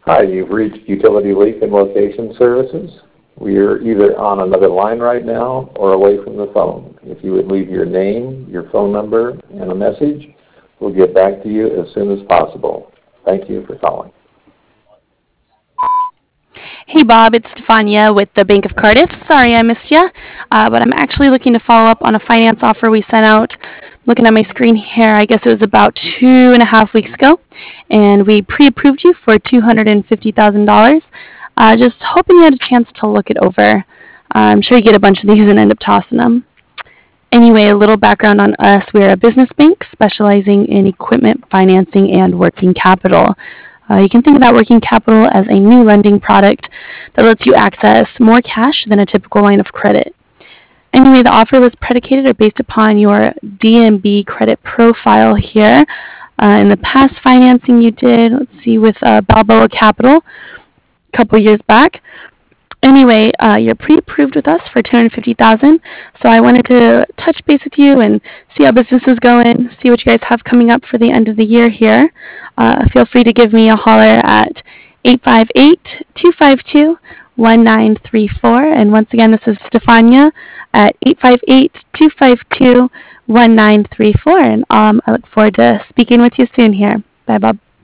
Hi, you've reached Utility Leak and Location Services. We're either on another line right now or away from the phone. If you would leave your name, your phone number, and a message, we'll get back to you as soon as possible. Thank you for calling. Hey Bob, it's Stefania with the Bank of Cardiff. Sorry I missed you, but I'm actually looking to follow up on a finance offer we sent out. Looking at my screen here, I guess it was about 2.5 weeks ago, and we pre-approved you for $250,000. Just hoping you had a chance to look it over. I'm sure you get a bunch of these and end up tossing them. Anyway, a little background on us. We're a business bank specializing in equipment financing and working capital. You can think of that working capital as a new lending product that lets you access more cash than a typical line of credit. Anyway, the offer was predicated or based upon your DNB credit profile here. In the past financing you did, let's see, with Balboa Capital a couple years back. Anyway, you're pre-approved with us for $250,000. So I wanted to touch base with you and see how business is going, see what you guys have coming up for the end of the year here. Feel free to give me a holler at 858-252-1934. And once again, this is Stefania at 858-252-1934. And I look forward to speaking with you soon here. Bye, Bob.